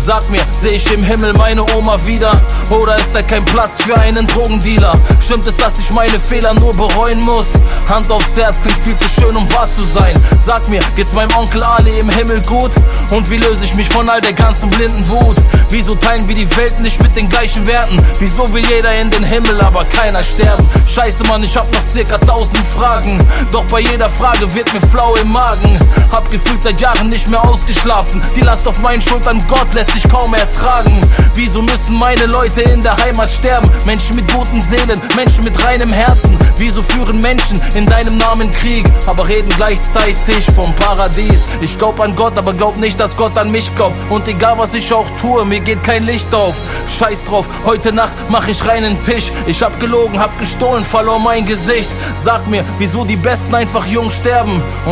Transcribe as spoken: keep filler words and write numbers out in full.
Sag mir, seh ich im Himmel meine Oma wieder? Oder ist da kein Platz für einen Drogendealer? Stimmt es, dass ich meine Fehler nur bereuen muss? Hand aufs Herz, klingt viel zu schön, um wahr zu sein. Sag mir, geht's meinem Onkel Ali im Himmel gut? Und wie löse ich mich von all der ganzen blinden Wut? Wieso teilen wir die Welt nicht mit den gleichen Werten? Wieso will jeder in den Himmel, aber keiner sterben? Scheiße Mann, ich hab noch circa tausend Fragen. Doch bei jeder Frage wird mir flau im Magen. Hab gefühlt seit Jahren nicht mehr ausgeschlafen. Die Last auf meinen Schultern, Gott lässt sich kaum ertragen. Wieso müssen meine Leute in der Heimat sterben? Menschen mit guten Seelen, Menschen mit reinem Herzen. Wieso führen Menschen in deinem Namen Krieg, aber reden gleichzeitig vom Paradies? Ich glaub an Gott, aber glaub nicht, dass Gott an mich glaubt. Und egal was ich auch tue, mir geht kein Licht auf. Scheiß drauf, heute Nacht mach ich reinen Tisch. Ich hab gelogen, hab gestohlen, verlor mein Gesicht. Sag mir, wieso die Besten einfach jung sterben?